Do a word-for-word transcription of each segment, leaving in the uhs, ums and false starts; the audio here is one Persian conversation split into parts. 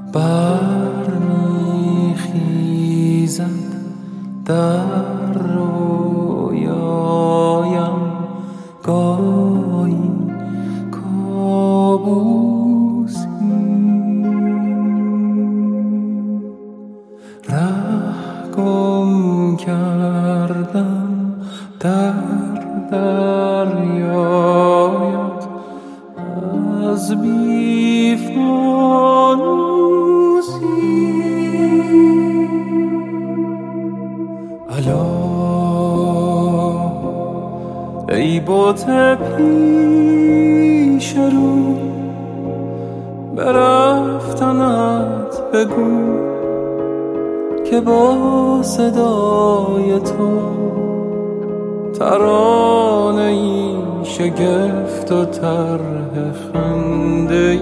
برمیخیزد در رویایم گاهی کابوسی، ره گم کردم در دریایت از بی فانوسی. الا ای بت پیش رو، به رفتنت بگو که با صدای تو ترانه ای شگفت و طرح خنده ای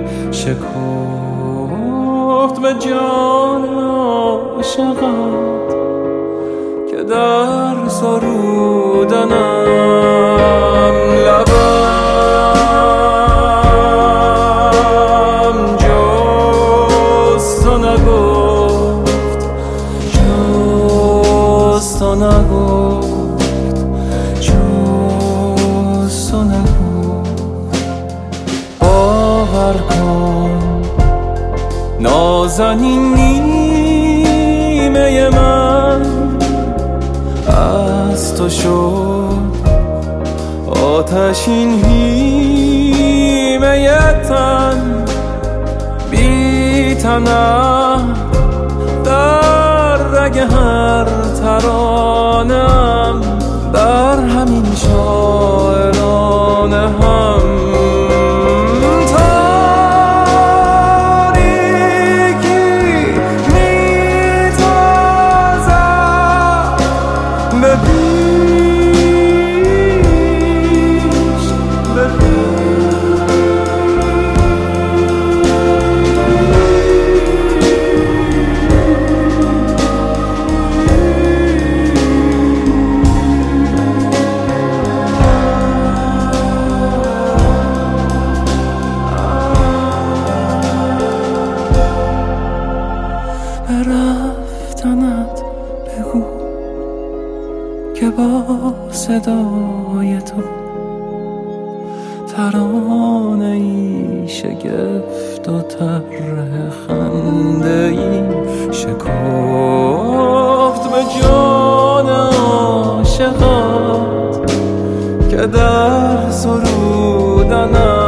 شکفت به جان عاشقت که در سرودنم لبم جز تو نگفت، جز تو نگفت، جز تو نگفت. باور کن نازنین نیمه من از تو شد آتشین هیمه تن، بی تنم در رگ هر ترانم، در همین شاعرانه هم رفتنت بگو که با صدای تو ترانه ای شگفت و طرح خنده ای شکفت به جان عاشقت که در سرودنم